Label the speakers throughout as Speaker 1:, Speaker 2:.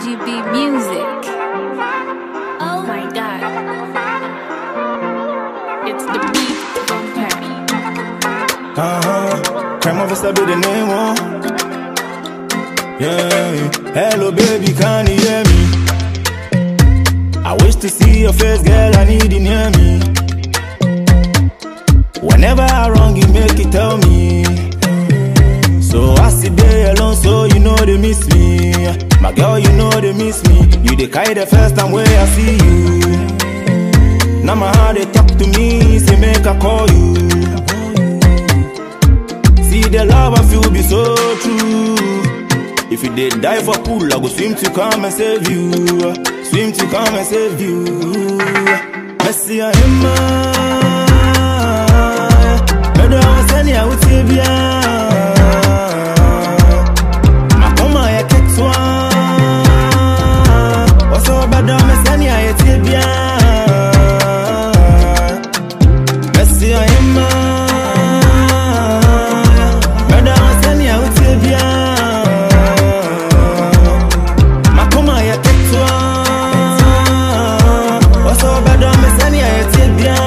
Speaker 1: RGB music. Oh my god. It's the beat bumper.
Speaker 2: Crime officer be the name, oh. Yeah. Hello baby, can you hear me? I wish to see your face, girl, I need you near me. Whenever I wrong, you make it tell me. So I sit there alone, so you know they miss me. My girl, you know they miss me. You the kind the first time where I see you. Now my heart they talk to me, say make I call you. See the love I feel be so true. If you did die for pool, I go swim to come and save you. Swim to come and save you. Messi and him, I was any I would save ya. Makoma ya ketwa. What's up, bad Messi and I save ya. Messi and him, I was any I would save ya. Makoma ya ketwa. What's up, bad Messi and I save ya.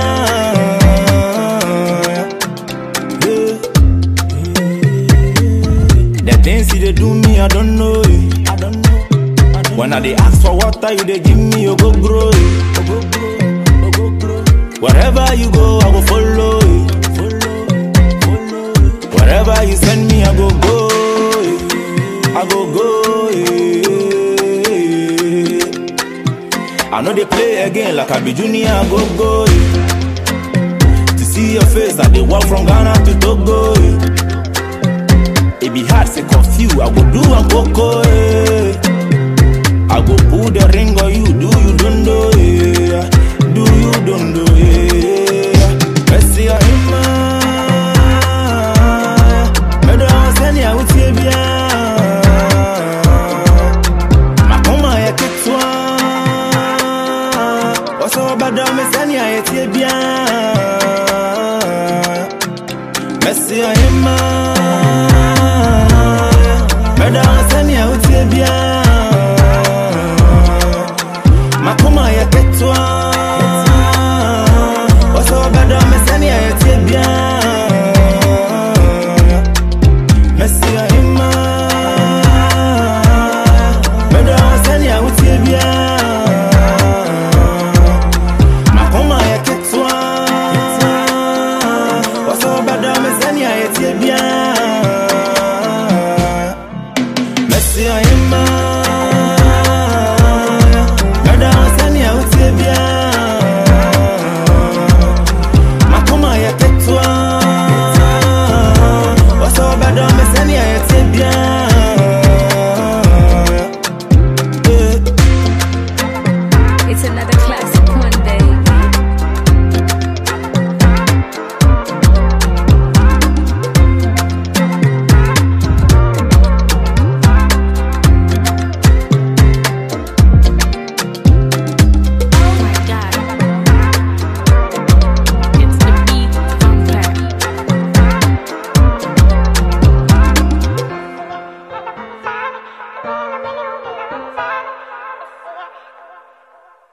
Speaker 2: Things they do me, I don't know it. When I they ask for water, you they give me, you go grow it. Wherever you go, I go follow it. Wherever you send me, I go go it. I go go it. I know they play again like I be junior, I go go it. To see your face, I they walk from Ghana to Togo it. It be hard to confuse, I go do and coco, eh. I go pull the ring on you, do you don't know, eh. Do you don't know, eh. Messi or him, me don't send ya with you, Makoma ya ketwa. What's up, bad me send ya with you, Messi or him, Makoma ya ketwa. What's up, bad Messi ya tibia. Messi ya hima. Bad Messi ya tibia. Makoma ya ketwa. What's up, bad Messi ya tibia. Messi ya hima.